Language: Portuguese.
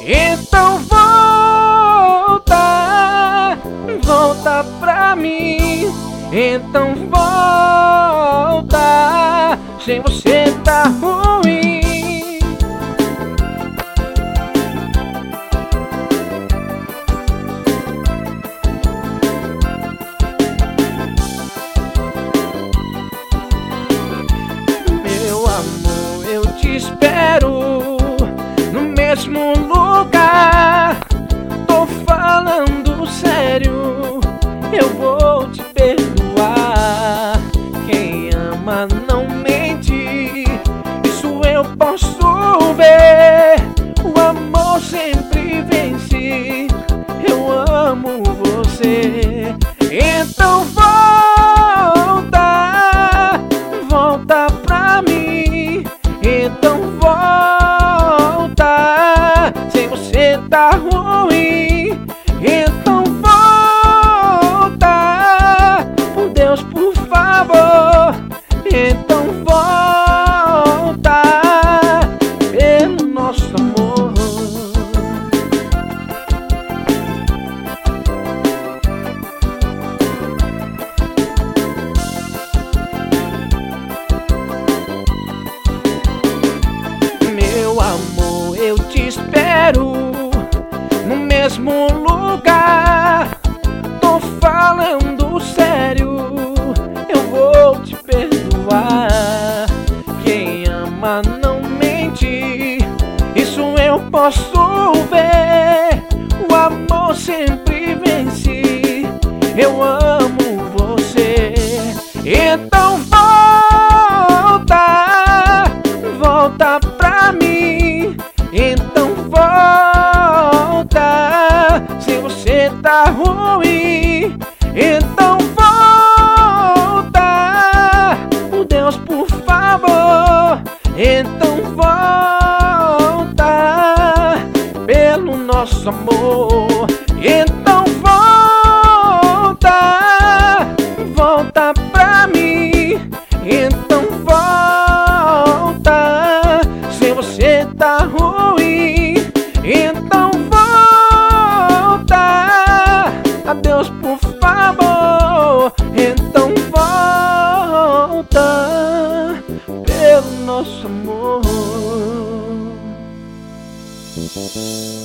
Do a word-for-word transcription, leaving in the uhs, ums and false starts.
Então volta, volta pra mim. Então volta, sem você tá ruim. Meu amor, eu te espero no mesmo lugar. Tô falando sério, eu vou te perdoar. Quem ama não mente, isso eu posso ver. O amor sempre vence, eu amo você. Então volta, volta pra mim. Então volta, sem você tá ruim. Então volta, por Deus, por favor. Então volta, pelo nosso amor. Meu amor, eu te espero no mesmo lugar. Tô falando sério, eu vou te perdoar. Quem ama não mente, isso eu posso ver. O amor sempre vence, eu amo você. Então volta, volta pra mim. Então volta, se você tá ruim. Então volta, por Deus, por favor. Então volta, pelo nosso amor. Então volta, volta pra mim. Então volta, se você tá ruim. Então volta, adeus, por favor. Então volta, pelo nosso amor.